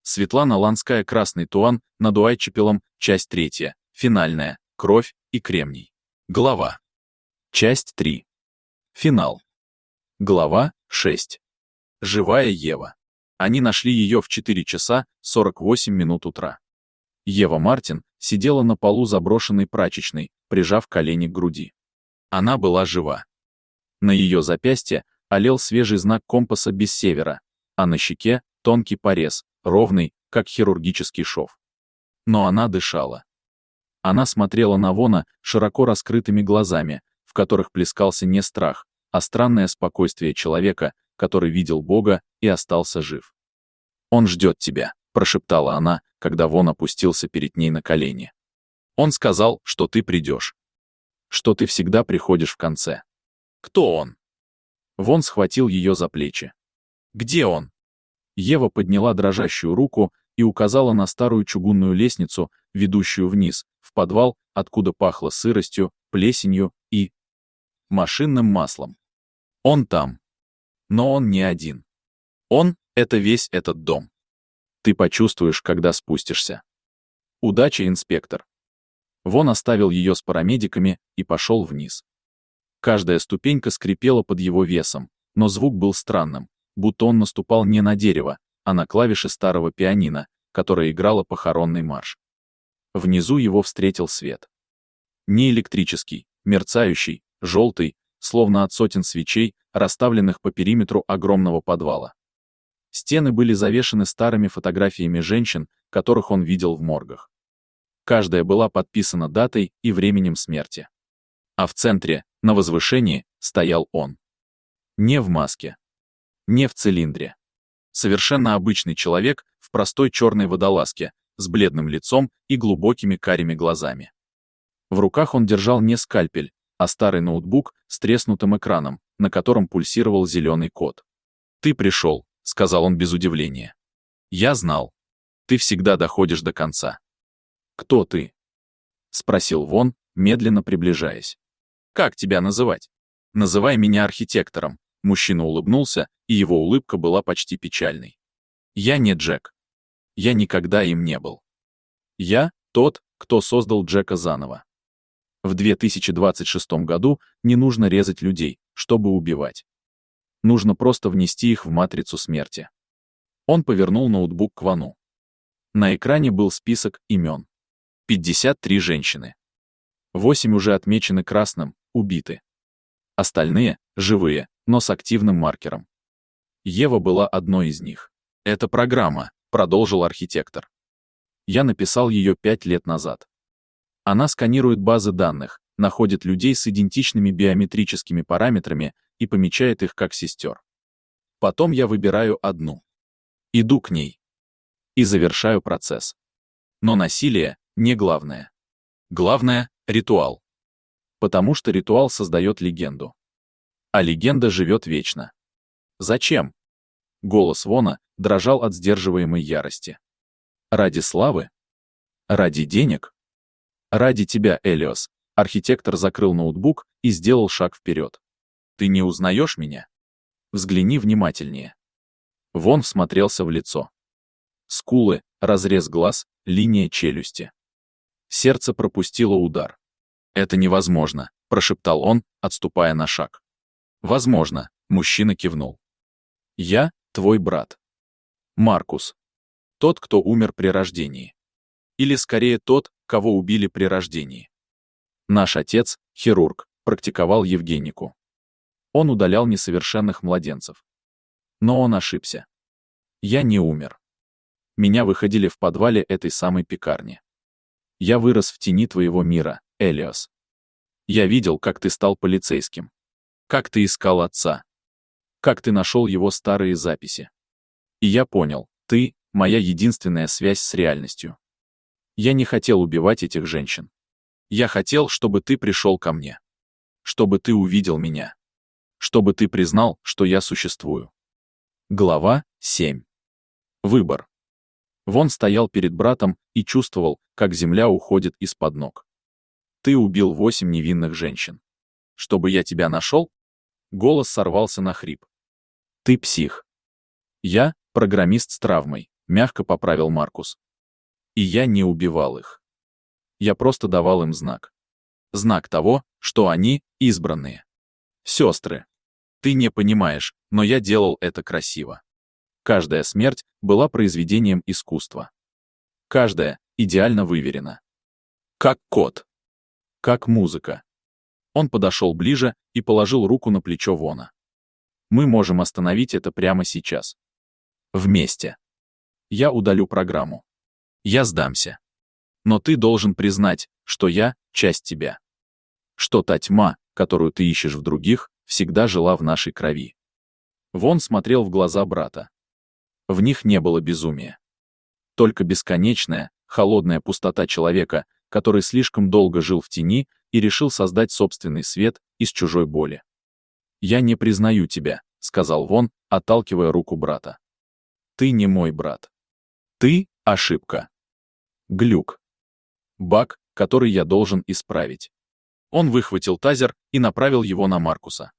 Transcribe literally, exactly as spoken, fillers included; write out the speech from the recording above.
Светлана Ланская, Красный Туан, над Уайтчепелом, часть третья, финальная, кровь и кремний. Глава. Часть три. Финал. Глава шесть. Живая Ева. Они нашли ее в четыре часа сорок восемь минут утра. Ева Мартин сидела на полу заброшенной прачечной, прижав колени к груди. Она была жива. На ее запястье олел свежий знак компаса без севера, а на щеке тонкий порез, ровный, как хирургический шов. Но она дышала. Она смотрела на Вона широко раскрытыми глазами, в которых плескался не страх, а странное спокойствие человека, который видел Бога и остался жив. «Он ждет тебя», — прошептала она, когда Вон опустился перед ней на колени. «Он сказал, что ты придешь. Что ты всегда приходишь в конце». «Кто он?» Вон схватил ее за плечи. «Где он?» Ева подняла дрожащую руку и указала на старую чугунную лестницу, ведущую вниз, в подвал, откуда пахло сыростью, плесенью и машинным маслом. «Он там. Но он не один. Он — это весь этот дом. Ты почувствуешь, когда спустишься. Удачи, инспектор». Вон оставил ее с парамедиками и пошел вниз. Каждая ступенька скрипела под его весом, но звук был странным, будто он наступал не на дерево, а на клавиши старого пианино, которое играло похоронный марш. Внизу его встретил свет. Не электрический, мерцающий, желтый, словно от сотен свечей, расставленных по периметру огромного подвала. Стены были завешаны старыми фотографиями женщин, которых он видел в моргах. Каждая была подписана датой и временем смерти. А в центре, на возвышении, стоял он. Не в маске. Не в цилиндре. Совершенно обычный человек в простой черной водолазке, с бледным лицом и глубокими карими глазами. В руках он держал не скальпель, а старый ноутбук с треснутым экраном, на котором пульсировал зеленый код. «Ты пришел», — сказал он без удивления. «Я знал. Ты всегда доходишь до конца». «Кто ты?» — спросил Вон, медленно приближаясь. «Как тебя называть?» «Называй меня архитектором», — мужчина улыбнулся, и его улыбка была почти печальной. «Я не Джек. Я никогда им не был. Я тот, кто создал Джека заново. В две тысячи двадцать шестом году не нужно резать людей, чтобы убивать. Нужно просто внести их в матрицу смерти». Он повернул ноутбук к Вону. На экране был список имен. пятьдесят три женщины. Восемь уже отмечены красным, убиты. Остальные — живые, но с активным маркером. Ева была одной из них. «Это программа», — продолжил архитектор. «Я написал ее пять лет назад. Она сканирует базы данных, находит людей с идентичными биометрическими параметрами и помечает их как сестер. Потом я выбираю одну. Иду к ней. И завершаю процесс. Но насилие не главное. Главное — ритуал. Потому что ритуал создает легенду. А легенда живет вечно. Зачем?» Голос Вона дрожал от сдерживаемой ярости. «Ради славы? Ради денег? Ради тебя, Элиос». Архитектор закрыл ноутбук и сделал шаг вперед. «Ты не узнаешь меня? Взгляни внимательнее». Вон всмотрелся в лицо. Скулы, разрез глаз, линия челюсти. Сердце пропустило удар. «Это невозможно», — прошептал он, отступая на шаг. «Возможно», — мужчина кивнул. «Я твой брат. Маркус. Тот, кто умер при рождении. Или скорее тот, кого убили при рождении. Наш отец, хирург, практиковал евгенику. Он удалял несовершенных младенцев. Но он ошибся. Я не умер. Меня выходили в подвале этой самой пекарни. Я вырос в тени твоего мира, Элиос. Я видел, как ты стал полицейским. Как ты искал отца. Как ты нашел его старые записи. И я понял, ты — моя единственная связь с реальностью. Я не хотел убивать этих женщин. Я хотел, чтобы ты пришел ко мне. Чтобы ты увидел меня. Чтобы ты признал, что я существую». Глава семь. Выбор. Вон стоял перед братом и чувствовал, как земля уходит из-под ног. «Ты убил восемь невинных женщин. Чтобы я тебя нашел?» Голос сорвался на хрип. «Ты псих. Я — программист с травмой, Мягко поправил Маркус. И я не убивал их. Я просто давал им знак. Знак того, что они избранные. Сестры. Ты не понимаешь, но я делал это красиво. Каждая смерть была произведением искусства. Каждая идеально выверена. Как код. Как музыка. Он подошел ближе и положил руку на плечо Вона. Мы можем остановить это прямо сейчас. Вместе. Я удалю программу. Я сдамся. Но ты должен признать, что я — часть тебя. Что та тьма, которую ты ищешь в других, всегда жила в нашей крови. Вон смотрел в глаза брата. В них не было безумия. Только бесконечная, холодная пустота человека, который слишком долго жил в тени и решил создать собственный свет из чужой боли. «Я не признаю тебя», — сказал Вон, отталкивая руку брата. «Ты не мой брат. Ты — ошибка. Глюк. Баг, который я должен исправить». Он выхватил тазер и направил его на Маркуса.